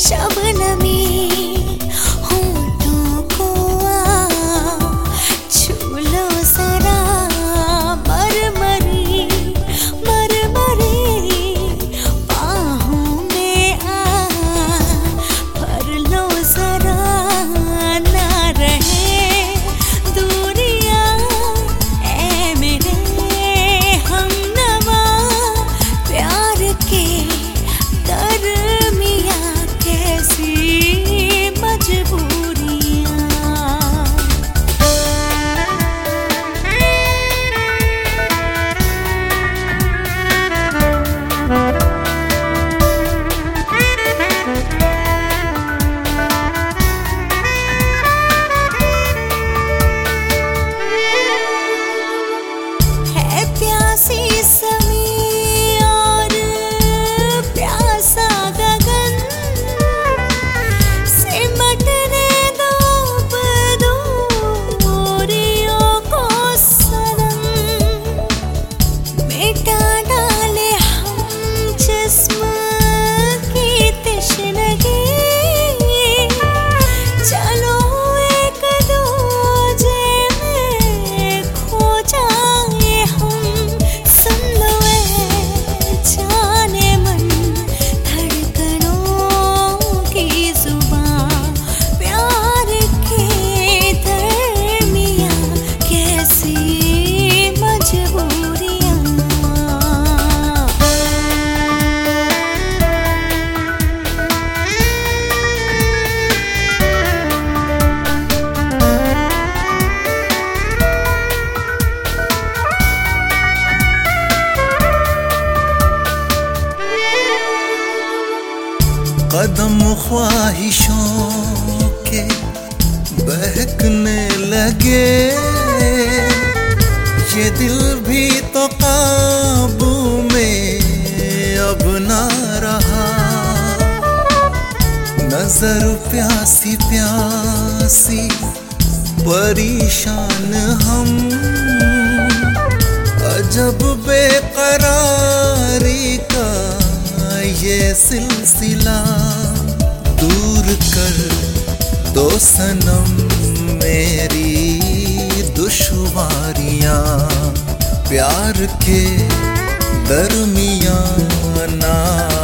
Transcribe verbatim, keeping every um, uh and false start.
शबनमी होठों को आ छू लो जरा, मरमरी मरमरी बाहों में आ भर लो जरा, ना रहे दूरियां ऐ मेरे हमनवा प्यार के दरमियां कैसी मजबूरियां। है प्यासी समी और प्यासा गगन, सिमटने दो दूरियों को सनम, मिटा डाले हम जिस्म की तश्नगी, चलो एक दूजे में खो जाए हम। सुन लो ऐ जाने मन धड़कनों की जुबां, प्यार के दरमियां कैसी मजबूरियां। कदम ख्वाहिशों के बहकने लगे, ये दिल भी तो काबू में अब ना रहा। नजर प्यासी प्यासी परेशान हम, अजब बेकरारी का ये सिलसिला, दूर कर दो सनम मेरी दुश्वारियां, प्यार के दरमियां ना